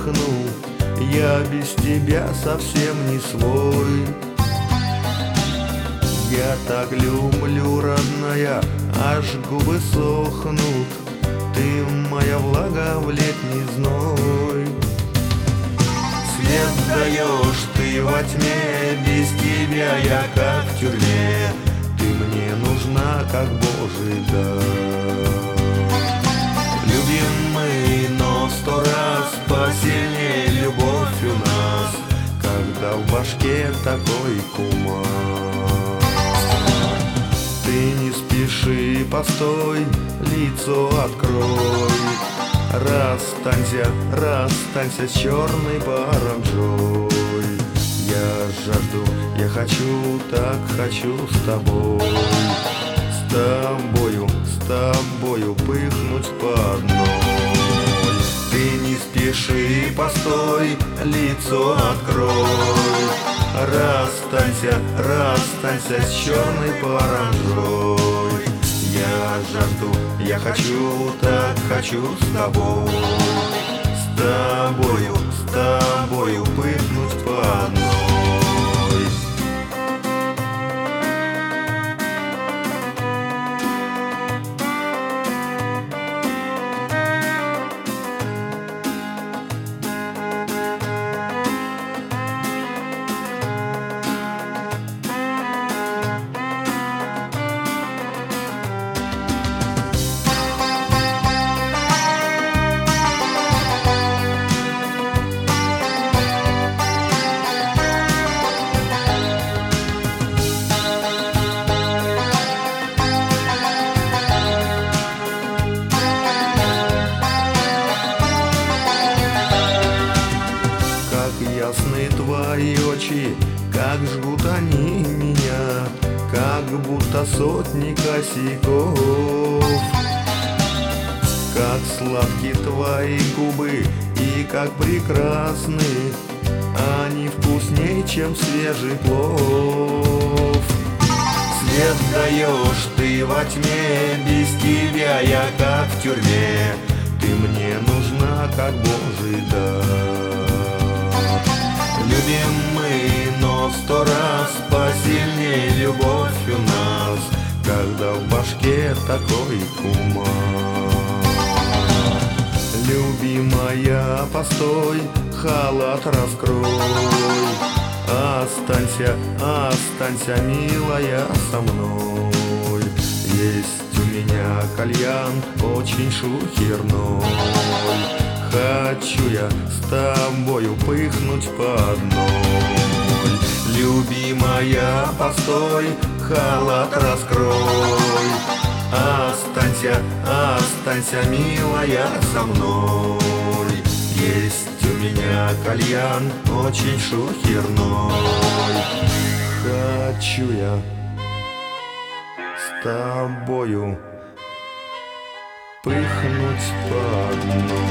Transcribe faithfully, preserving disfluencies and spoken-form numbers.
выдохну, я без тебя совсем не свой. Я так люблю, родная, аж губы сохнут, ты моя влага в летний зной. Свет даешь ты во тьме, без тебя я как в тюрьме, ты мне нужна как Божий дар. Любим мы, но сто раз посильнее любовь у нас, когда в башке такой кумар. Ты не спеши, постой, лицо открой, расстанься, расстанься с черной паранджой. Я жажду, я хочу, так хочу с тобой, с тобою, с тобою пыхнуть по одной. Ты не спеши, постой, лицо открой, расстанься, расстанься с черной паранджой. Я жажду, я хочу, так хочу с тобой, с тобою, с тобою пыхнуть по одной. Ясны твои очи, как жгут они меня, как будто сотни косяков. Как сладки твои губы и как прекрасны, они вкусней, чем свежий плов. Свет даешь ты во тьме, без тебя я как в тюрьме, ты мне нужна как Божий дар. Любим мы, но сто раз посильнее любовь у нас, когда в башке такой кумар. Любимая, постой, халат раскрой, останься, останься, милая, со мной. Есть у меня кальян очень шухерной, хочу я с тобою пыхнуть по одной. Любимая, постой, халат раскрой, останься, останься, милая, со мной. Есть у меня кальян очень шухерной, хочу я с тобою пыхнуть по одной.